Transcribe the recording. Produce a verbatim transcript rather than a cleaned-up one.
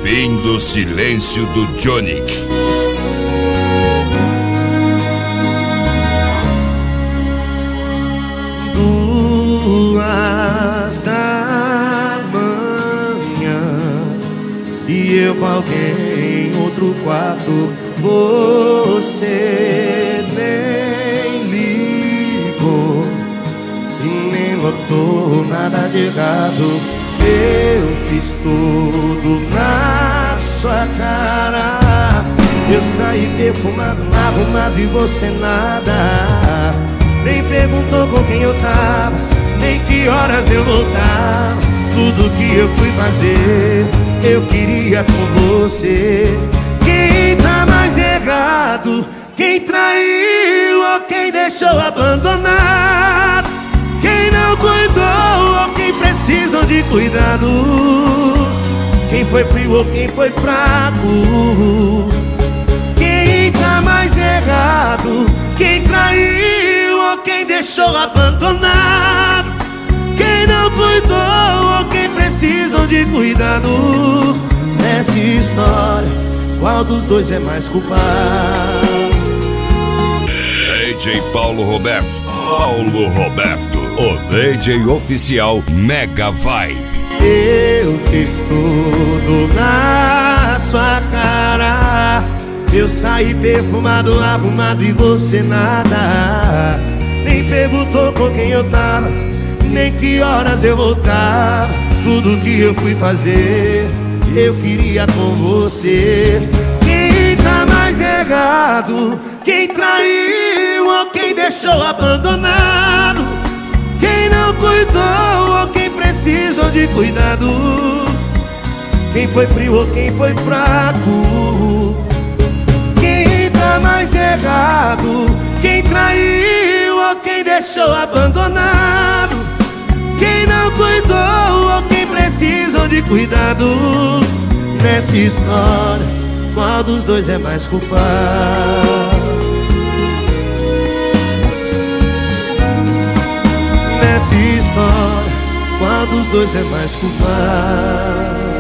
Fim do silêncio do Johnny. Duas da manhã e eu com alguém em outro quarto. Você nem ligou e nem notou nada de errado. Eu fiz tudo na sua cara. Eu saí perfumado, arrumado e você nada. Nem perguntou com quem eu tava, nem que horas eu voltava. Tudo que eu fui fazer, eu queria com você. Quem tá mais errado? Quem traiu ou quem deixou abandonado? Quem não cuidou ou quem precisam de cuidado? Quem foi frio ou quem foi fraco? Quem tá mais errado? Quem traiu ou quem deixou abandonado? Quem não cuidou ou quem precisam de cuidado? Nessa história, qual dos dois é mais culpado? D J Paulo Roberto, Paulo Roberto, o D J oficial Mega Vibe. Eu fiz tudo na sua cara. Eu saí perfumado, arrumado e você nada. Nem perguntou com quem eu tava, nem que horas eu voltava. Tudo que eu fui fazer, eu queria com você. Quem tá mais errado? Quem traiu ou quem deixou abandonado? Quem não cuidou ou quem precisou de cuidado? Quem foi frio ou quem foi fraco? Quem tá mais errado? Quem traiu ou quem deixou abandonado? Quem não cuidou ou quem precisam de cuidado? Nessa história, qual dos dois é mais culpado? Nessa história, qual dos dois é mais culpado?